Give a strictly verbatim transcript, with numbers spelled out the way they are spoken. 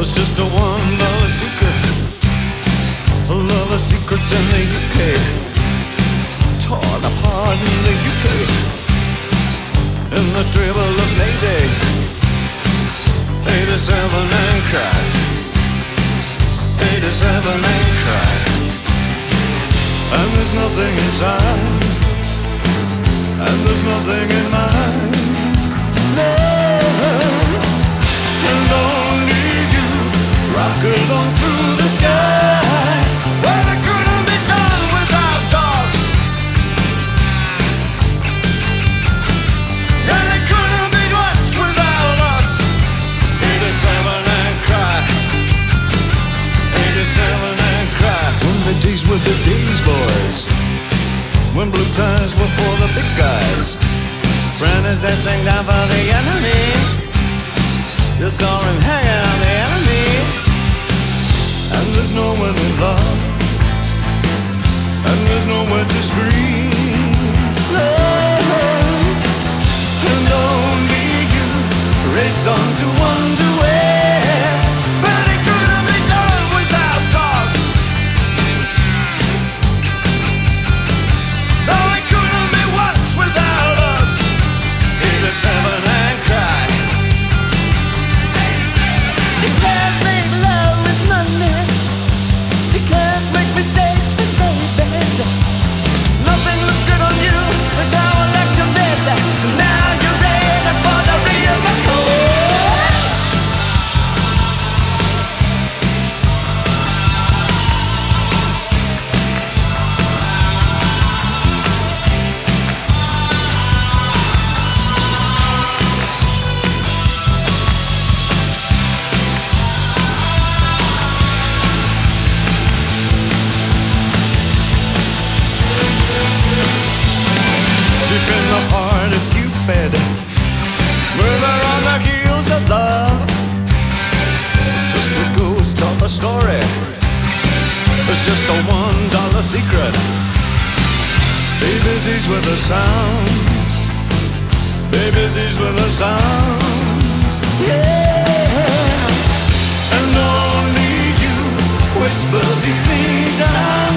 It's just a one dollar secret. A lot of secrets in the U K, torn apart in the U K, in the dribble of Mayday, eighty-seven and cry, eighty-seven and cry. And there's nothing inside, and there's nothing in mine. No, and only you rock along through the sky. Well, it couldn't be done without dogs, and it couldn't be once without us. eighty-seven and cry, eighty-seven and cry. When the days were the days, boys, when blue ties were for the big guys, friend is dancing down for the enemy. You saw him hanging on the enemy, and there's no one in love, and there's nowhere to scream. Love, and only you race on to wonder where. But it couldn't be done without dogs. No, it couldn't be once without us. eighty-seven and cry. You can't make love with money. You can't make mistakes with babies. Nothing looked good on you. That's how I left your best. Now you're ready for the real McCoy. Deep in the heart of Cupid, murder on the heels of love. Just the ghost of a story. It's just a one dollar secret. Baby, these were the sounds. Baby, these were the sounds. Yeah. And only you whisper these things out.